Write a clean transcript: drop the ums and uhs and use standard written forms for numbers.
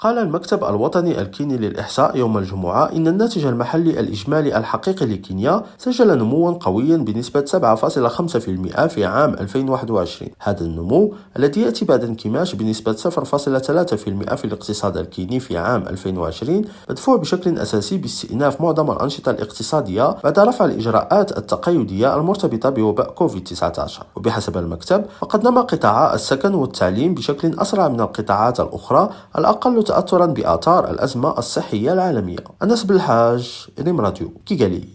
قال المكتب الوطني الكيني للإحصاء يوم الجمعة إن الناتج المحلي الإجمالي الحقيقي لكينيا سجل نموا قويا بنسبة 7.5% في عام 2021. هذا النمو الذي يأتي بعد انكماش بنسبة 0.3% في الاقتصاد الكيني في عام 2020 مدفوع بشكل أساسي باستئناف معظم الأنشطة الاقتصادية بعد رفع الإجراءات التقيدية المرتبطة بوباء كوفيد-19. وبحسب المكتب فقد نما قطاع السكن والتعليم بشكل أسرع من القطاعات الأخرى الأقل تأثرا بآثار الأزمة الصحية العالمية. أنس بالحاج، ريم راديو، كيغالي.